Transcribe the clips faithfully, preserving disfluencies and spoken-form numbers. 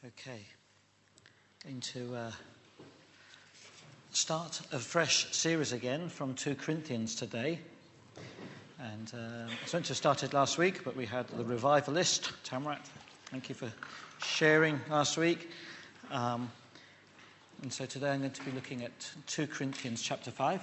Okay, going to uh, start a fresh series again from Second Corinthians today. And uh, I was meant to have started last week, but we had the revivalist, Tamrat. Thank you for sharing last week. Um, and so today I'm going to be looking at Second Corinthians chapter five.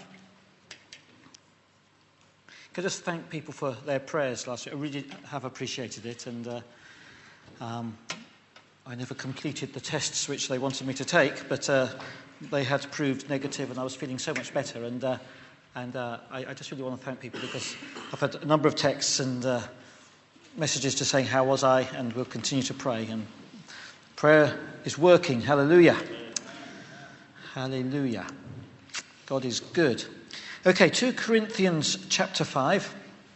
Can I just thank people for their prayers last week? I really have appreciated it. And uh, um, I never completed the tests which they wanted me to take, but uh, they had proved negative, and I was feeling so much better. And uh, and uh, I, I just really want to thank people, because I've had a number of texts and uh, messages to say how was I, and we'll continue to pray. And prayer is working. Hallelujah. Hallelujah. God is good. Okay, Second Corinthians chapter five.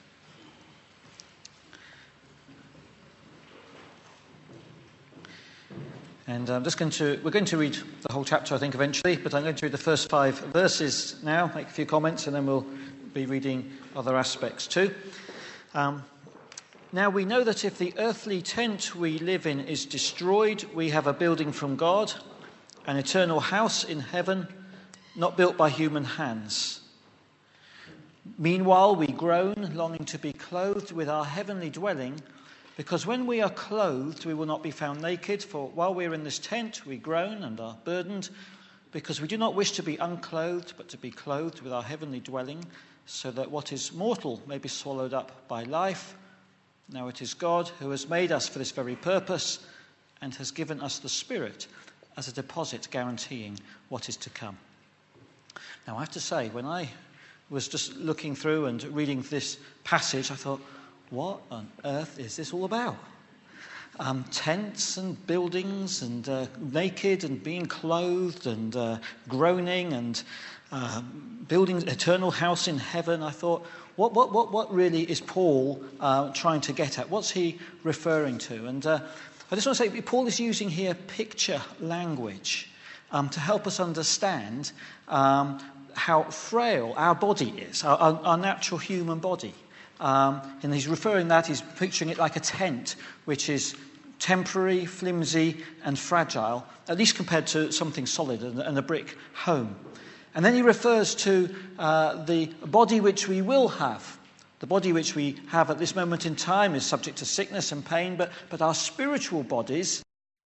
And I'm just going to, we're going to read the whole chapter, I think, eventually, but I'm going to read the first five verses now, make a few comments, and then we'll be reading other aspects too. Um, now we know that if the earthly tent we live in is destroyed, we have a building from God, an eternal house in heaven, not built by human hands. Meanwhile, we groan, longing to be clothed with our heavenly dwelling, because when we are clothed, we will not be found naked. For while we are in this tent, we groan and are burdened, because we do not wish to be unclothed, but to be clothed with our heavenly dwelling, so that what is mortal may be swallowed up by life. Now it is God who has made us for this very purpose, and has given us the Spirit as a deposit guaranteeing what is to come. Now I have to say, when I was just looking through and reading this passage, I thought, what on earth is this all about? Um, tents and buildings and uh, naked and being clothed and uh, groaning and uh, building an eternal house in heaven. I thought, what what what what really is Paul uh, trying to get at? What's he referring to? And uh, I just want to say, Paul is using here picture language um, to help us understand um, how frail our body is, our, our, our natural human body. Um, and he's referring that, he's picturing it like a tent, which is temporary, flimsy, and fragile, at least compared to something solid and, and a brick home. And then he refers to uh, the body which we will have. The body which we have at this moment in time is subject to sickness and pain, but, but our spiritual bodies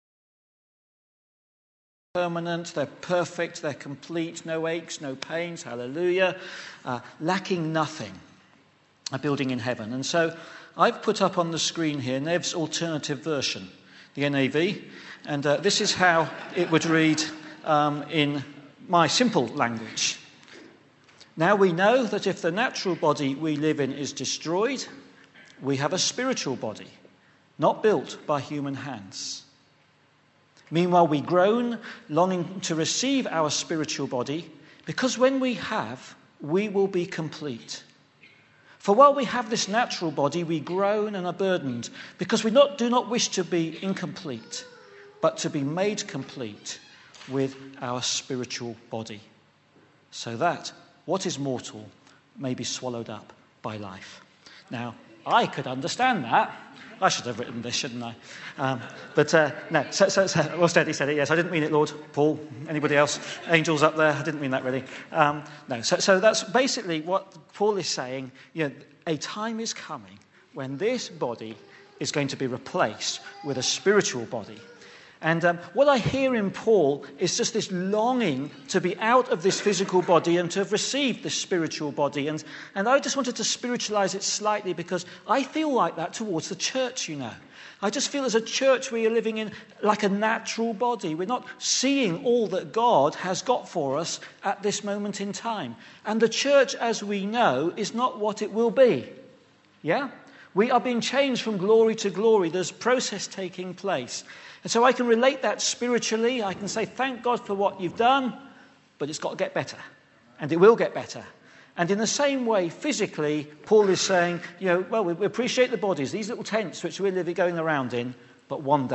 are permanent, they're perfect, they're complete, no aches, no pains, hallelujah, uh, lacking nothing. A building in heaven. And so I've put up on the screen here Nev's alternative version, the N A V, and uh, this is how it would read um, in my simple language. Now we know that if the natural body we live in is destroyed, we have a spiritual body, not built by human hands. Meanwhile, we groan, longing to receive our spiritual body, because when we have, we will be complete. For while we have this natural body, we groan and are burdened, because we not, do not wish to be incomplete, but to be made complete with our spiritual body, so that what is mortal may be swallowed up by life. Now, I could understand that. I should have written this, shouldn't I? Um, but uh, no, so, so, so, well, Steady said it, yes, I didn't mean it, Lord. Paul, anybody else? Angels up there, I didn't mean that really. Um, no, so, so that's basically what Paul is saying. You know, a time is coming when this body is going to be replaced with a spiritual body. And um, what I hear in Paul is just this longing to be out of this physical body and to have received this spiritual body. And, and I just wanted to spiritualize it slightly, because I feel like that towards the church, you know. I just feel as a church we are living in like a natural body. We're not seeing all that God has got for us at this moment in time. And the church, as we know, is not what it will be. Yeah? We are being changed from glory to glory. There's a process taking place. And so I can relate that spiritually. I can say, thank God for what you've done, but it's got to get better. And it will get better. And in the same way, physically, Paul is saying, you know, well, we appreciate the bodies, these little tents which we're living going around in, but one day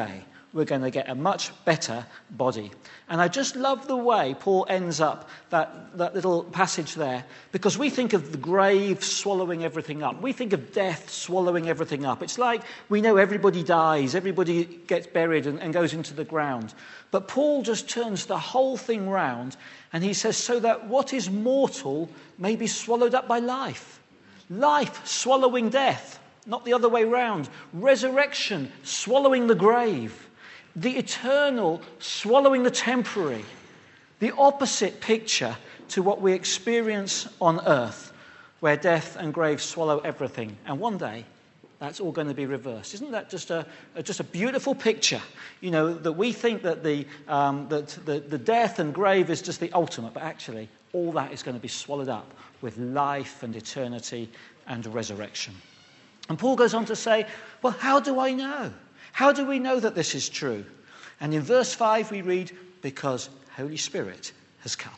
we're going to get a much better body. And I just love the way Paul ends up that, that little passage there, because we think of the grave swallowing everything up. We think of death swallowing everything up. It's like we know everybody dies, everybody gets buried and, and goes into the ground. But Paul just turns the whole thing round, and he says, so that what is mortal may be swallowed up by life. Life swallowing death, not the other way round. Resurrection swallowing the grave. The eternal swallowing the temporary. The opposite picture to what we experience on earth, where death and grave swallow everything. And one day, that's all going to be reversed. Isn't that just a, a just a beautiful picture? You know, that we think that the um, that the, the death and grave is just the ultimate, but actually, all that is going to be swallowed up with life and eternity and resurrection. And Paul goes on to say, well, how do I know? How do we know that this is true? And in verse five we read, because Holy Spirit has come.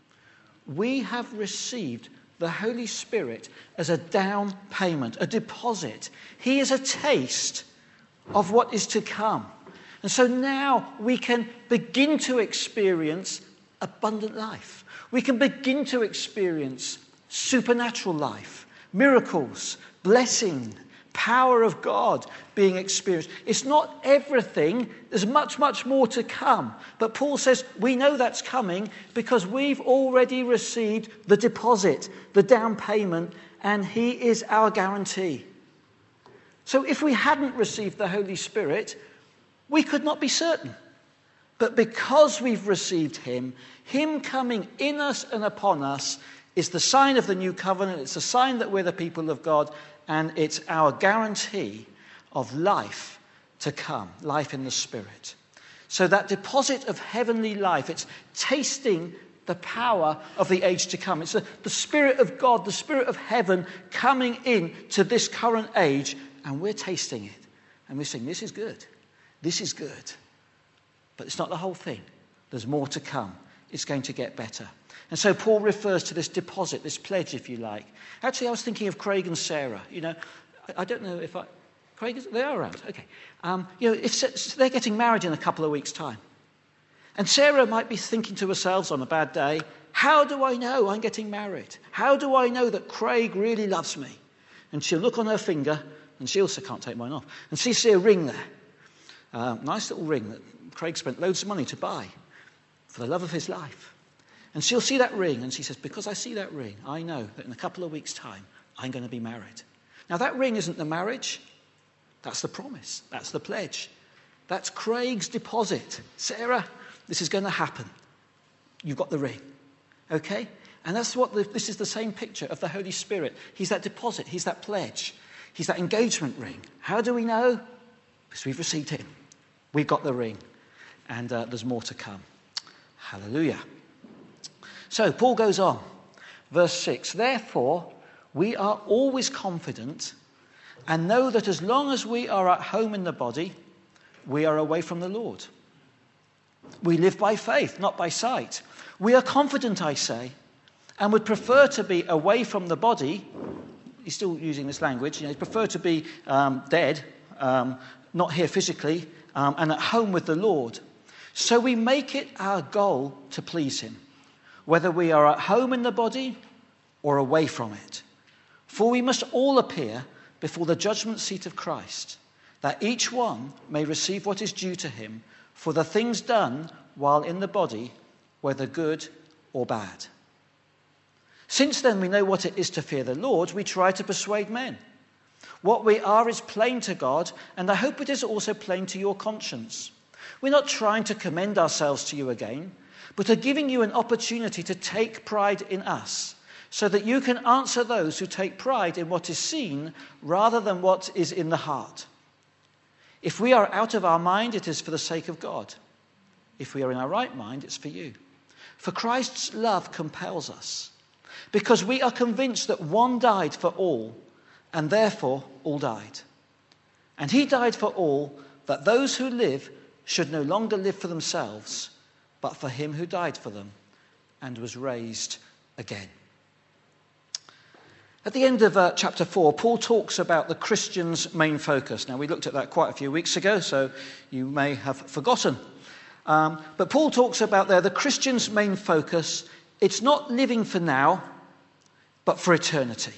We have received the Holy Spirit as a down payment, a deposit. He is a taste of what is to come. And so now we can begin to experience abundant life. We can begin to experience supernatural life, miracles, blessing, power of God being experienced. It's not everything. There's much, much more to come. But Paul says we know that's coming because we've already received the deposit, the down payment, and he is our guarantee. So if we hadn't received the Holy Spirit, we could not be certain. But because we've received him, him coming in us and upon us is the sign of the new covenant. It's a sign that we're the people of God. And it's our guarantee of life to come, life in the Spirit. So that deposit of heavenly life, it's tasting the power of the age to come. It's the, the Spirit of God, the Spirit of heaven coming in to this current age, and we're tasting it. And we're saying, this is good. This is good. But it's not the whole thing. There's more to come. It's going to get better. And so Paul refers to this deposit, this pledge, if you like. Actually, I was thinking of Craig and Sarah. You know, I, I don't know if I... Craig, they are around. Okay. Um, you know, if they're getting married in a couple of weeks' time. And Sarah might be thinking to herself on a bad day, how do I know I'm getting married? How do I know that Craig really loves me? And she'll look on her finger, and she also can't take mine off, and she'll see a ring there. Uh, nice little ring that Craig spent loads of money to buy for the love of his life. And she'll see that ring, and she says, because I see that ring, I know that in a couple of weeks' time, I'm going to be married. Now, that ring isn't the marriage. That's the promise. That's the pledge. That's Craig's deposit. Sarah, this is going to happen. You've got the ring. Okay? And that's what the, this is the same picture of the Holy Spirit. He's that deposit. He's that pledge. He's that engagement ring. How do we know? Because we've received him. We've got the ring. And uh, there's more to come. Hallelujah. So Paul goes on, verse six, therefore we are always confident and know that as long as we are at home in the body, we are away from the Lord. We live by faith, not by sight. We are confident, I say, and would prefer to be away from the body. He's still using this language. You know, he'd prefer to be um, dead, um, not here physically, um, and at home with the Lord. So we make it our goal to please him, whether we are at home in the body or away from it. For we must all appear before the judgment seat of Christ, that each one may receive what is due to him for the things done while in the body, whether good or bad. Since then we know what it is to fear the Lord, we try to persuade men. What we are is plain to God, and I hope it is also plain to your conscience. We're not trying to commend ourselves to you again, but are giving you an opportunity to take pride in us, so that you can answer those who take pride in what is seen rather than what is in the heart. If we are out of our mind, it is for the sake of God. If we are in our right mind, it's for you. For Christ's love compels us, because we are convinced that one died for all, and therefore all died. And he died for all, that those who live should no longer live for themselves, but for him who died for them and was raised again. At the end of uh, chapter four, Paul talks about the Christian's main focus. Now, we looked at that quite a few weeks ago, so you may have forgotten. Um, but Paul talks about there the Christian's main focus. It's not living for now, but for eternity.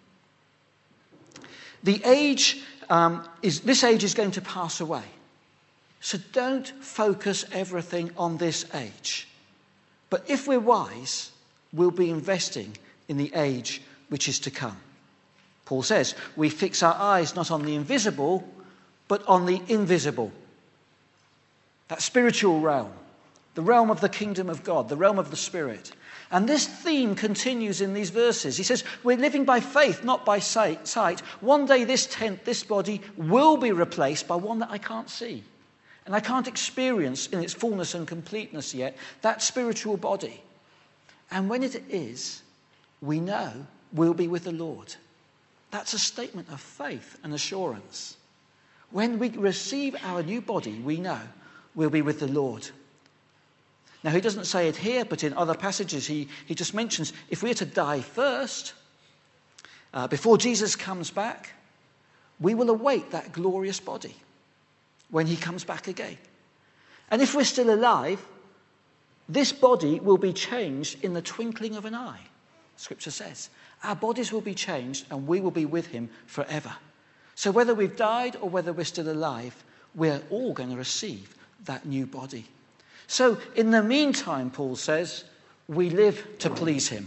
The age um, is this age is going to pass away. So don't focus everything on this age. But if we're wise, we'll be investing in the age which is to come. Paul says, we fix our eyes not on the invisible, but on the invisible. That spiritual realm, the realm of the kingdom of God, the realm of the Spirit. And this theme continues in these verses. He says, we're living by faith, not by sight. One day this tent, this body, will be replaced by one that I can't see. And I can't experience in its fullness and completeness yet, that spiritual body. And when it is, we know we'll be with the Lord. That's a statement of faith and assurance. When we receive our new body, we know we'll be with the Lord. Now, he doesn't say it here, but in other passages, he, he just mentions if we're to die first, uh, before Jesus comes back, we will await that glorious body when he comes back again. And if we're still alive, this body will be changed in the twinkling of an eye, Scripture says. Our bodies will be changed and we will be with him forever. So whether we've died or whether we're still alive, we're all going to receive that new body. So in the meantime, Paul says, we live to please him.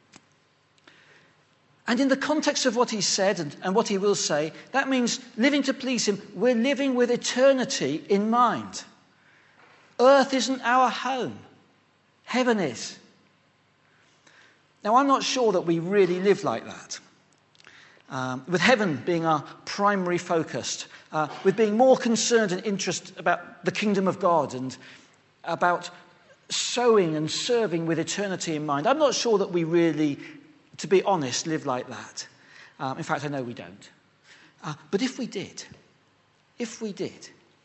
And in the context of what he said and, and what he will say, that means living to please him, we're living with eternity in mind. Earth isn't our home. Heaven is. Now, I'm not sure that we really live like that. Um, with heaven being our primary focus, uh, with being more concerned and interested about the kingdom of God and about sowing and serving with eternity in mind. I'm not sure that we really, to be honest, live like that. Um, in fact, I know we don't. Uh, but if we did, if we did,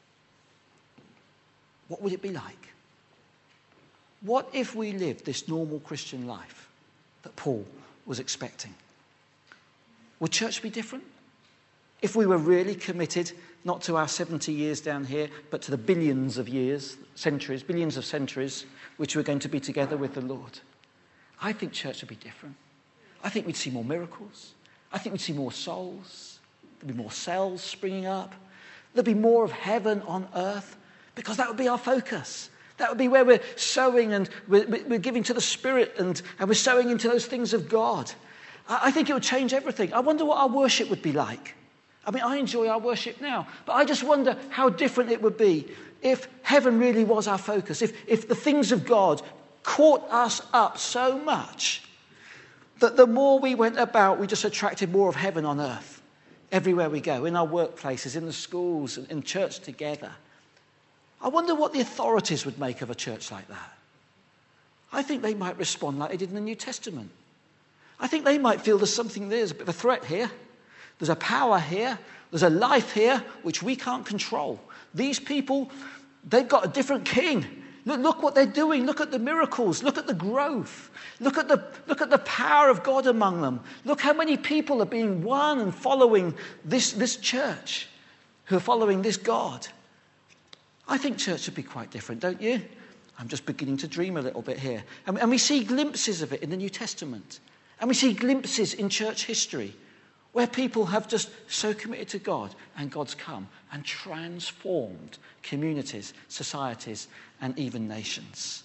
what would it be like? What if we lived this normal Christian life that Paul was expecting? Would church be different? If we were really committed, not to our seventy years down here, but to the billions of years, centuries, billions of centuries, which we're going to be together with the Lord. I think church would be different. I think we'd see more miracles. I think we'd see more souls. There'd be more cells springing up. There'd be more of heaven on earth, because that would be our focus. That would be where we're sowing and we're, we're giving to the Spirit and, and we're sowing into those things of God. I, I think it would change everything. I wonder what our worship would be like. I mean, I enjoy our worship now, but I just wonder how different it would be if heaven really was our focus, if, if the things of God caught us up so much that the more we went about, we just attracted more of heaven on earth everywhere we go, in our workplaces, in the schools, in church together. I wonder what the authorities would make of a church like that. I think they might respond like they did in the New Testament. I think they might feel there's something there, there's a bit of a threat here. There's a power here. There's a life here which we can't control. These people, they've got a different king. Look, look what they're doing. Look at the miracles. Look at the growth. Look at the, look at the power of God among them. Look how many people are being won and following this, this church, who are following this God. I think church would be quite different, don't you? I'm just beginning to dream a little bit here. And, and we see glimpses of it in the New Testament. And we see glimpses in church history where people have just so committed to God and God's come and transformed communities, societies, and even nations.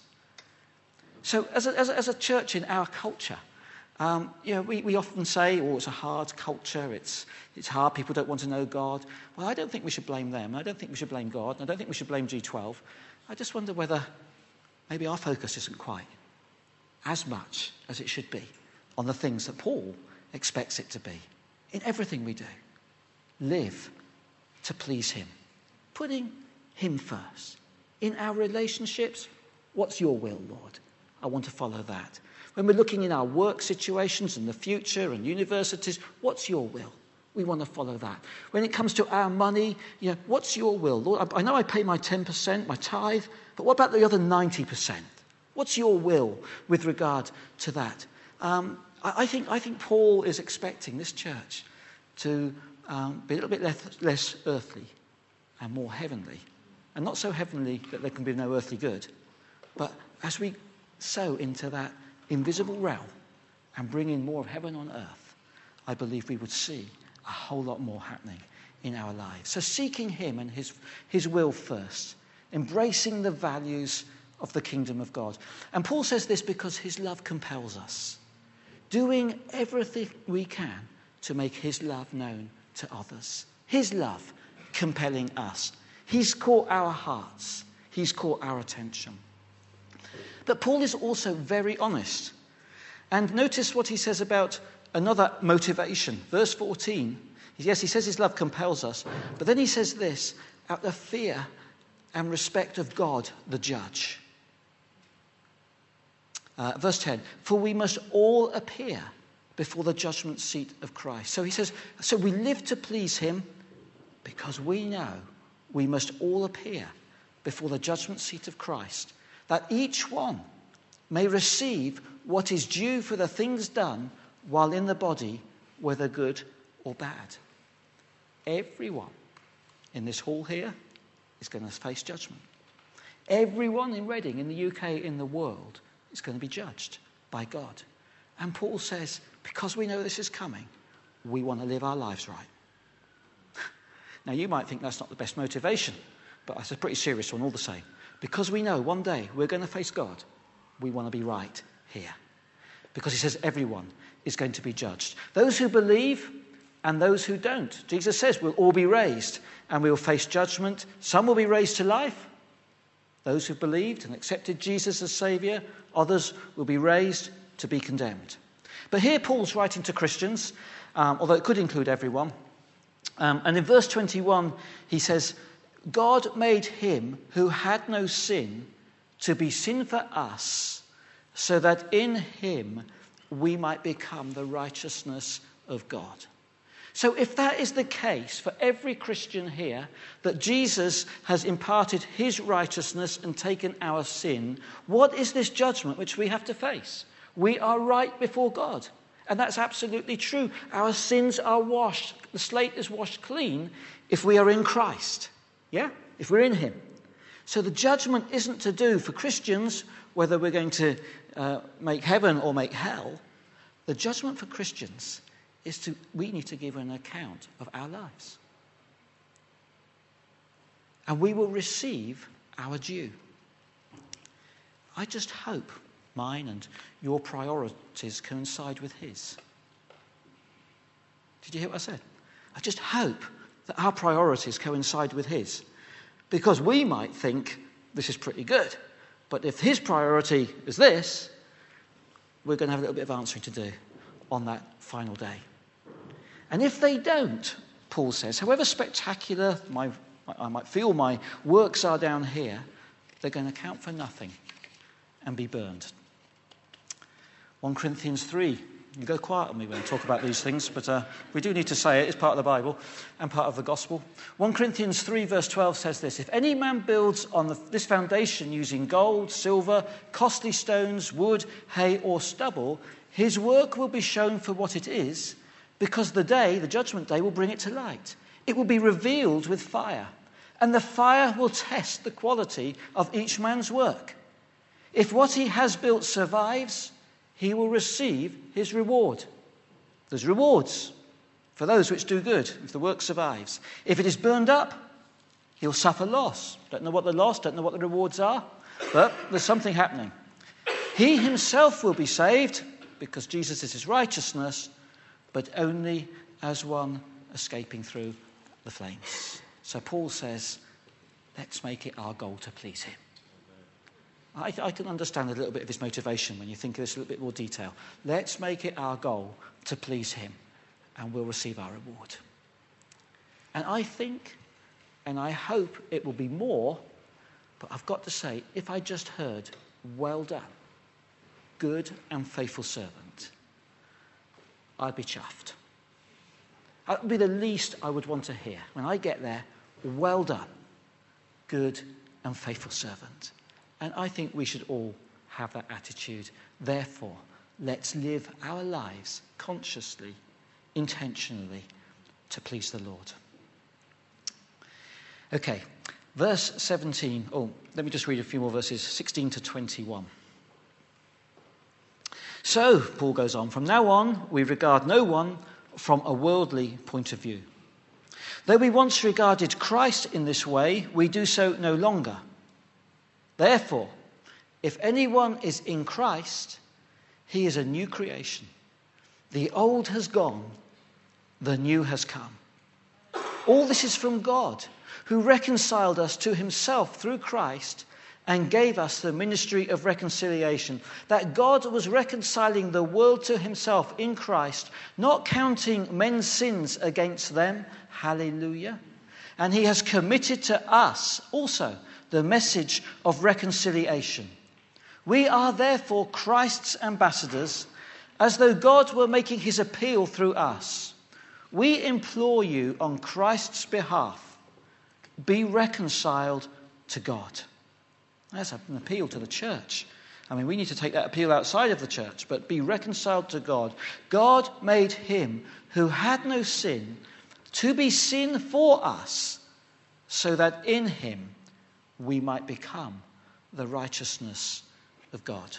So as a, as a, as a church in our culture, um, you know, we, we often say, oh, it's a hard culture, it's, it's hard, people don't want to know God. Well, I don't think we should blame them. I don't think we should blame God. I don't think we should blame G twelve. I just wonder whether maybe our focus isn't quite as much as it should be on the things that Paul expects it to be. In everything we do, live to please him, putting him first. In our relationships, what's your will, Lord? I want to follow that. When we're looking in our work situations and the future and universities, what's your will? We want to follow that. When it comes to our money, you know, what's your will, Lord? I know I pay my ten percent, my tithe, but what about the other ninety percent? What's your will with regard to that? Um, I, I, think, I think Paul is expecting this church to um, be a little bit less, less earthly and more heavenly. And not so heavenly that there can be no earthly good, but as we sow into that invisible realm and bring in more of heaven on earth, I believe we would see a whole lot more happening in our lives. So seeking him and his, his will first, embracing the values of the kingdom of God. And Paul says this because his love compels us, doing everything we can to make his love known to others. His love compelling us. He's caught our hearts. He's caught our attention. But Paul is also very honest. And notice what he says about another motivation. Verse fourteen. Yes, he says his love compels us. But then he says this, out of fear and respect of God, the judge. Uh, verse ten. For we must all appear before the judgment seat of Christ. So he says, so we live to please him because we know we must all appear before the judgment seat of Christ, that each one may receive what is due for the things done while in the body, whether good or bad. Everyone in this hall here is going to face judgment. Everyone in Reading, in the U K, in the world, is going to be judged by God. And Paul says, because we know this is coming, we want to live our lives right. Now, you might think that's not the best motivation, but it's a pretty serious one all the same. Because we know one day we're going to face God, we want to be right here. Because he says everyone is going to be judged. Those who believe and those who don't. Jesus says we'll all be raised and we will face judgment. Some will be raised to life. Those who believed and accepted Jesus as Saviour. Others will be raised to be condemned. But here Paul's writing to Christians, um, although it could include everyone. Um, and in verse twenty-one, he says, God made him who had no sin to be sin for us, so that in him we might become the righteousness of God. So if that is the case for every Christian here, that Jesus has imparted his righteousness and taken our sin, what is this judgment which we have to face? We are right before God. And that's absolutely true. Our sins are washed. The slate is washed clean if we are in Christ. Yeah? If we're in him. So the judgment isn't to do for Christians whether we're going to uh, make heaven or make hell. The judgment for Christians is to, we need to give an account of our lives. And we will receive our due. I just hope mine and your priorities coincide with his. Did you hear what I said? I just hope that our priorities coincide with his. Because we might think this is pretty good. But if his priority is this, we're going to have a little bit of answering to do on that final day. And if they don't, Paul says, however spectacular my, I might feel my works are down here, they're going to count for nothing and be burned. First Corinthians three. You go quiet on me when I talk about these things, but uh, we do need to say it. It's part of the Bible and part of the gospel. First Corinthians three verse twelve says this, if any man builds on the, this foundation using gold, silver, costly stones, wood, hay or stubble, his work will be shown for what it is, because the day, the judgment day, will bring it to light. It will be revealed with fire, and the fire will test the quality of each man's work. If what he has built survives, he will receive his reward. There's rewards for those which do good, if the work survives. If it is burned up, he'll suffer loss. Don't know what the loss, don't know what the rewards are, but there's something happening. He himself will be saved, because Jesus is his righteousness, but only as one escaping through the flames. So Paul says, let's make it our goal to please him. I, I can understand a little bit of his motivation when you think of this in a little bit more detail. Let's make it our goal to please him, and we'll receive our reward. And I think, and I hope it will be more, but I've got to say, if I just heard, well done, good and faithful servant, I'd be chuffed. That would be the least I would want to hear. When I get there, well done, good and faithful servant. And I think we should all have that attitude. Therefore, let's live our lives consciously, intentionally, to please the Lord. Okay, verse seventeen. Oh, let me just read a few more verses, sixteen to twenty-one. So, Paul goes on, from now on, we regard no one from a worldly point of view. Though we once regarded Christ in this way, we do so no longer. Therefore, if anyone is in Christ, he is a new creation. The old has gone, the new has come. All this is from God, who reconciled us to himself through Christ and gave us the ministry of reconciliation. That God was reconciling the world to himself in Christ, not counting men's sins against them. Hallelujah. And he has committed to us also the message of reconciliation. We are therefore Christ's ambassadors, as though God were making his appeal through us. We implore you on Christ's behalf, be reconciled to God. That's an appeal to the church. I mean, we need to take that appeal outside of the church, but be reconciled to God. God made him who had no sin to be sin for us, so that in him we might become the righteousness of God.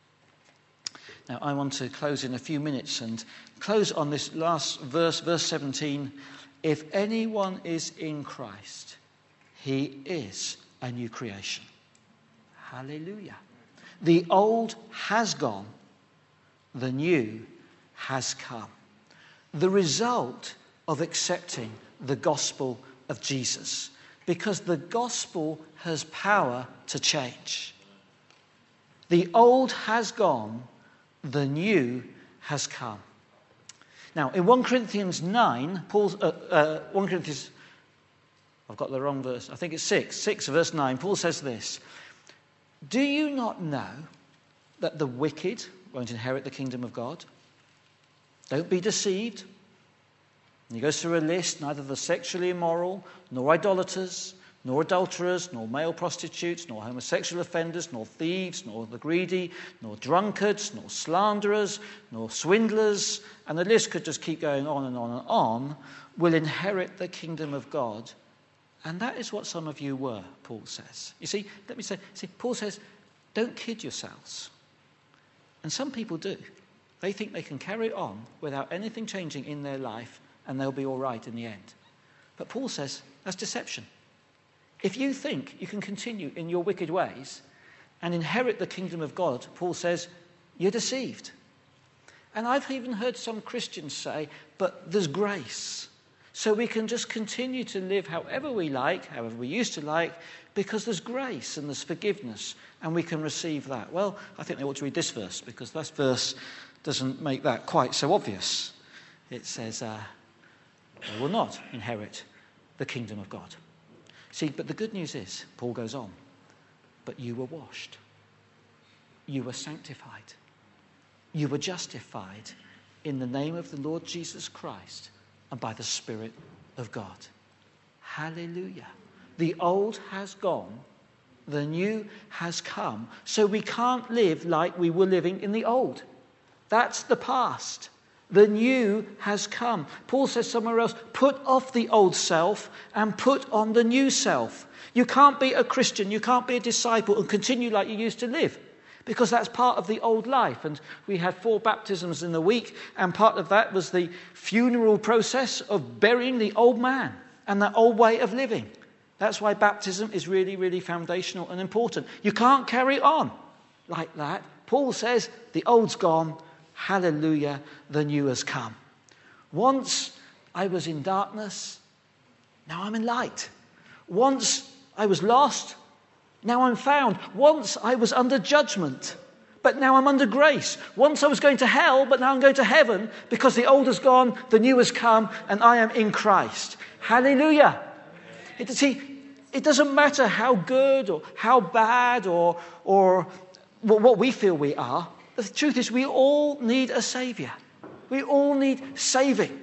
Now, I want to close in a few minutes and close on this last verse, verse seventeen. If anyone is in Christ, he is a new creation. Hallelujah. The old has gone, the new has come. The result of accepting the gospel of Jesus, because the gospel has power to change. The old has gone, the new has come. Now, in First Corinthians nine, Paul's uh, uh, First Corinthians, I've got the wrong verse. I think it's six, six verse nine. Paul says this: do you not know that the wicked won't inherit the kingdom of God? Don't be deceived. And he goes through a list: neither the sexually immoral, nor idolaters, nor adulterers, nor male prostitutes, nor homosexual offenders, nor thieves, nor the greedy, nor drunkards, nor slanderers, nor swindlers, and the list could just keep going on and on and on, will inherit the kingdom of God. And that is what some of you were, Paul says. You see, let me say, see, Paul says, don't kid yourselves. And some people do. They think they can carry on without anything changing in their life, and they'll be all right in the end. But Paul says, that's deception. If you think you can continue in your wicked ways and inherit the kingdom of God, Paul says, you're deceived. And I've even heard some Christians say, but there's grace. So we can just continue to live however we like, however we used to like, because there's grace and there's forgiveness, and we can receive that. Well, I think they ought to read this verse, because this verse doesn't make that quite so obvious. It says, uh, they will not inherit the kingdom of God. See, but the good news is, Paul goes on, but you were washed. You were sanctified. You were justified in the name of the Lord Jesus Christ and by the Spirit of God. Hallelujah. The old has gone, the new has come. So we can't live like we were living in the old. That's the past. The new has come. Paul says somewhere else, put off the old self and put on the new self. You can't be a Christian, you can't be a disciple and continue like you used to live, because that's part of the old life. And we had four baptisms in the week, and part of that was the funeral process of burying the old man and that old way of living. That's why baptism is really, really foundational and important. You can't carry on like that. Paul says the old's gone. Hallelujah, the new has come. Once I was in darkness, now I'm in light. Once I was lost, now I'm found. Once I was under judgment, but now I'm under grace. Once I was going to hell, but now I'm going to heaven, because the old has gone, the new has come, and I am in Christ. Hallelujah. It, see, it doesn't matter how good or how bad or, or what we feel we are. The truth is, we all need a saviour. We all need saving.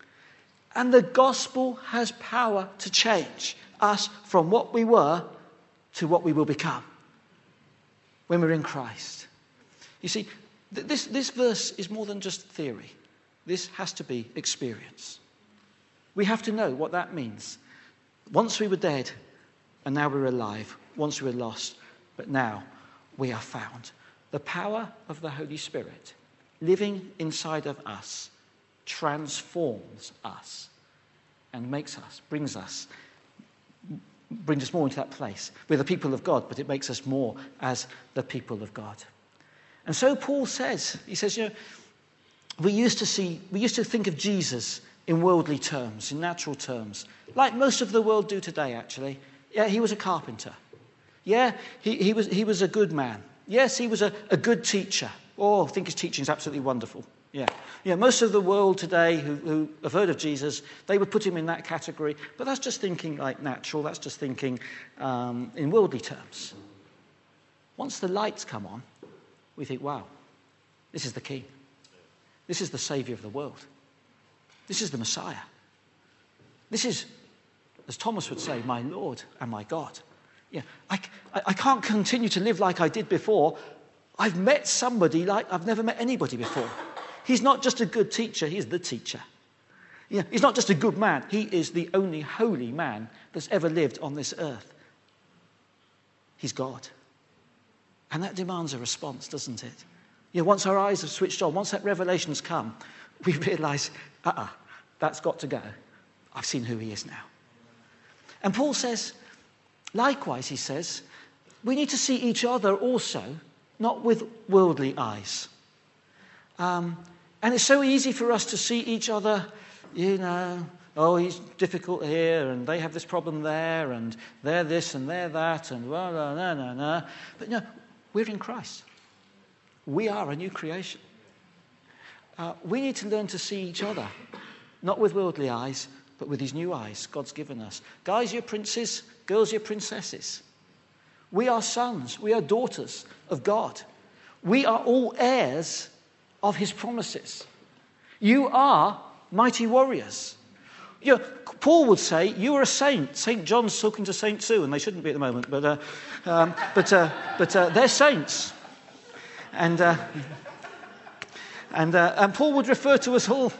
And the gospel has power to change us from what we were to what we will become when we're in Christ. You see, This, this verse is more than just theory. This has to be experience. We have to know what that means. Once we were dead, and now we're alive. Once we were lost, but now we are found. The power of the Holy Spirit living inside of us transforms us and makes us, brings us, brings us more into that place. We're the people of God, but it makes us more as the people of God. And so Paul says, he says, you know, we used to see, we used to think of Jesus in worldly terms, in natural terms, like most of the world do today, actually. Yeah, he was a carpenter. Yeah, he, he was he was a good man. Yes, he was a, a good teacher. Oh, I think his teaching is absolutely wonderful. Yeah, yeah. Most of the world today who, who have heard of Jesus, they would put him in that category. But that's just thinking like natural. That's just thinking um, in worldly terms. Once the lights come on, we think, wow, this is the King. This is the Saviour of the world. This is the Messiah. This is, as Thomas would say, my Lord and my God. Yeah, I, I can't continue to live like I did before. I've met somebody like I've never met anybody before. He's not just a good teacher, he's the teacher. Yeah, he's not just a good man, he is the only holy man that's ever lived on this earth. He's God. And that demands a response, doesn't it? Yeah, once our eyes have switched on, once that revelation's come, we realise, uh-uh, that's got to go. I've seen who he is now. And Paul says, likewise, he says, we need to see each other also, not with worldly eyes. Um, and it's so easy for us to see each other, you know, oh, he's difficult here, and they have this problem there, and they're this and they're that, and blah, blah, blah, blah, blah. But no, we're in Christ. We are a new creation. Uh, we need to learn to see each other, not with worldly eyes, but with these new eyes God's given us. Guys, you're princes. Girls, you're princesses. We are sons. We are daughters of God. We are all heirs of his promises. You are mighty warriors. You know, Paul would say, you are a saint. Saint John's talking to Saint Sue, and they shouldn't be at the moment, but uh, um, but uh, but uh, they're saints. And uh, and uh, and Paul would refer to us all.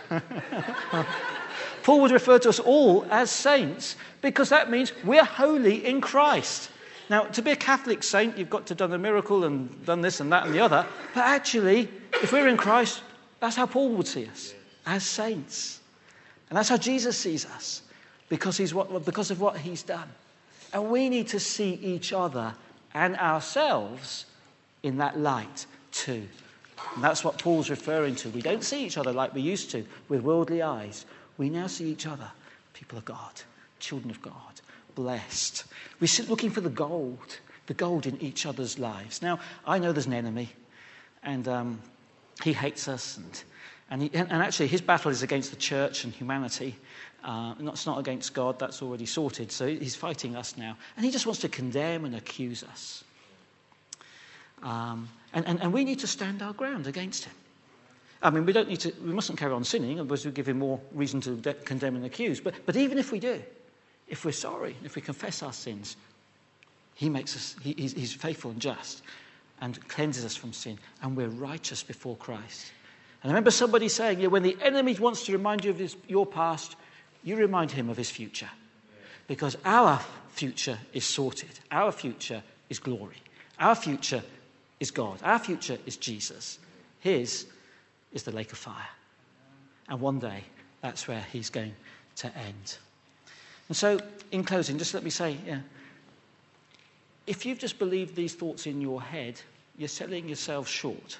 Paul would refer to us all as saints because that means we're holy in Christ. Now, to be a Catholic saint, you've got to have done a miracle and done this and that and the other. But actually, if we're in Christ, that's how Paul would see us, as saints. And that's how Jesus sees us, because he's what, because of what he's done. And we need to see each other and ourselves in that light too. And that's what Paul's referring to. We don't see each other like we used to with worldly eyes. We now see each other, people of God, children of God, blessed. We sit looking for the gold, the gold in each other's lives. Now, I know there's an enemy, and um, he hates us, and and, he, and actually his battle is against the church and humanity. Uh, not, it's not against God, that's already sorted. So he's fighting us now. And he just wants to condemn and accuse us. Um, and, and, and we need to stand our ground against him. I mean, we don't need to, we mustn't carry on sinning, otherwise we give him more reason to de- condemn and accuse. But, but even if we do, if we're sorry, if we confess our sins, he makes us, he, he's, he's faithful and just and cleanses us from sin, and we're righteous before Christ. And I remember somebody saying, yeah, when the enemy wants to remind you of his, your past, you remind him of his future. Because our future is sorted. Our future is glory. Our future is God. Our future is Jesus. His is the lake of fire. And one day, that's where he's going to end. And so, in closing, just let me say, yeah, if you've just believed these thoughts in your head, you're selling yourself short.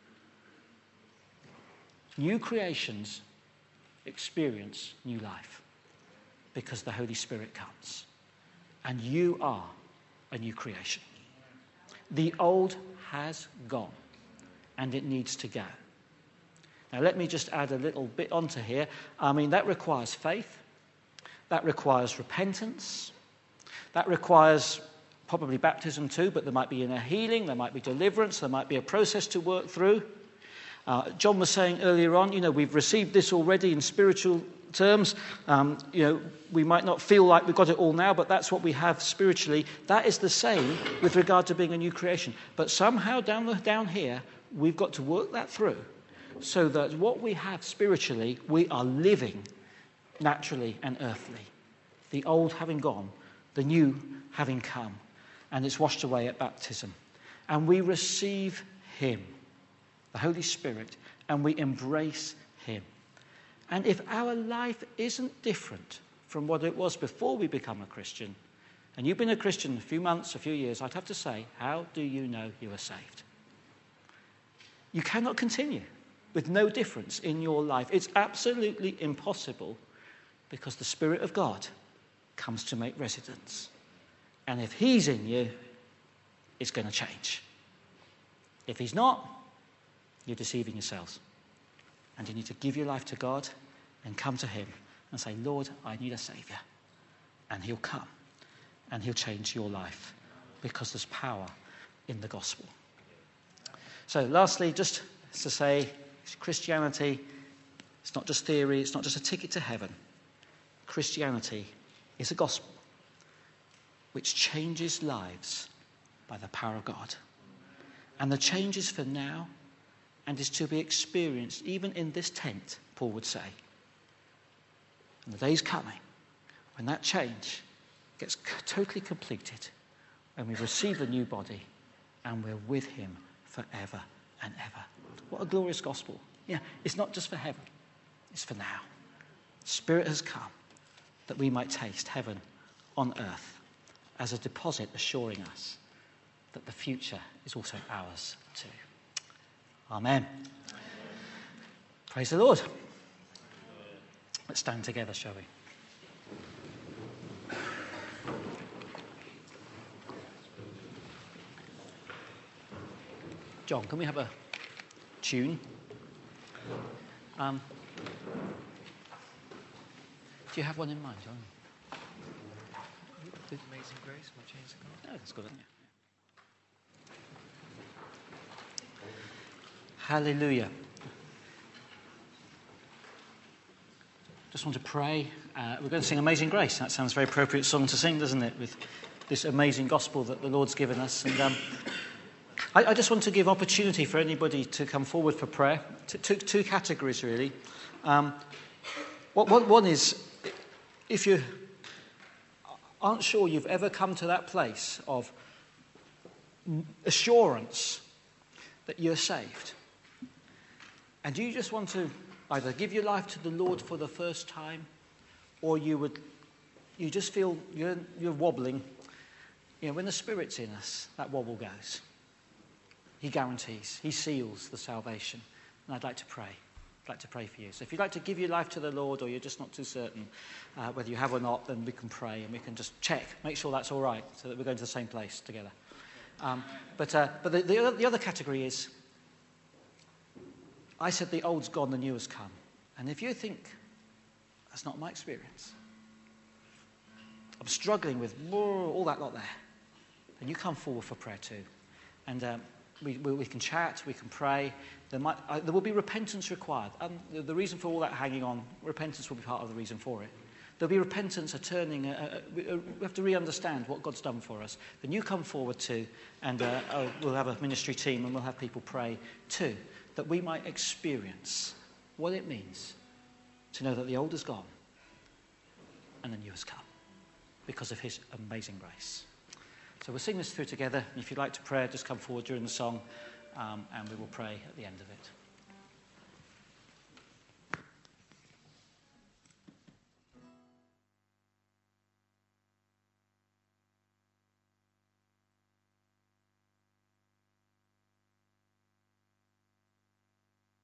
New creations experience new life because the Holy Spirit comes. And you are a new creation. The old has gone, and it needs to go. Now, let me just add a little bit onto here. I mean, that requires faith. That requires repentance. That requires probably baptism too, but there might be inner healing, there might be deliverance, there might be a process to work through. Uh, John was saying earlier on, you know, we've received this already in spiritual terms. Um, you know, we might not feel like we've got it all now, but that's what we have spiritually. That is the same with regard to being a new creation. But somehow down the, down here, we've got to work that through so that what we have spiritually, we are living naturally and earthly. The old having gone, the new having come, and it's washed away at baptism. And we receive him, the Holy Spirit, and we embrace him. And if our life isn't different from what it was before we become a Christian, and you've been a Christian a few months, a few years, I'd have to say, how do you know you are saved? You cannot continue with no difference in your life. It's absolutely impossible because the Spirit of God comes to make residence. And if he's in you, it's going to change. If he's not, you're deceiving yourselves. And you need to give your life to God and come to him and say, Lord, I need a Saviour. And he'll come and he'll change your life because there's power in the gospel. So lastly, just to say, Christianity, it's not just theory, it's not just a ticket to heaven. Christianity is a gospel which changes lives by the power of God. And the change is for now and is to be experienced even in this tent, Paul would say. And the day's coming when that change gets totally completed, when we receive the new body and we're with him forever and ever. What a glorious gospel. Yeah, it's not just for heaven, it's for now. Spirit has come that we might taste heaven on earth as a deposit assuring us that the future is also ours too. Amen. Amen. Praise the Lord. Let's stand together, shall we? John, can we have a tune? Um, do you have one in mind, John? Amazing Grace, my chains are gone. Oh, that's good, isn't it? Hallelujah. Just want to pray. Uh, we're going to sing Amazing Grace. That sounds a very appropriate song to sing, doesn't it? With this amazing gospel that the Lord's given us. And um, I, I just want to give opportunity for anybody to come forward for prayer. T- two, two categories, really. Um, what, what, one is, if you aren't sure you've ever come to that place of assurance that you're saved, and you just want to either give your life to the Lord for the first time, or you would, you just feel you're, you're wobbling. You know, when the Spirit's in us, that wobble goes. He guarantees, he seals the salvation. And I'd like to pray. I'd like to pray for you. So if you'd like to give your life to the Lord, or you're just not too certain uh, whether you have or not, then we can pray and we can just check, make sure that's all right, so that we're going to the same place together. Um, but uh, but the, the, other, the other category is, I said the old's gone, the new has come. And if you think, that's not my experience, I'm struggling with all that lot there, then you come forward for prayer too. And um, we, we, we can chat, we can pray. There, might, uh, there will be repentance required. Um, the, the reason for all that hanging on, repentance will be part of the reason for it. There'll be repentance, a turning. A, a, a, we have to re-understand what God's done for us. Then you come forward too, and uh, oh, we'll have a ministry team and we'll have people pray too, that we might experience what it means to know that the old is gone and the new has come because of his amazing grace. So we'll sing this through together. If you'd like to pray, just come forward during the song, um, and we will pray at the end of it.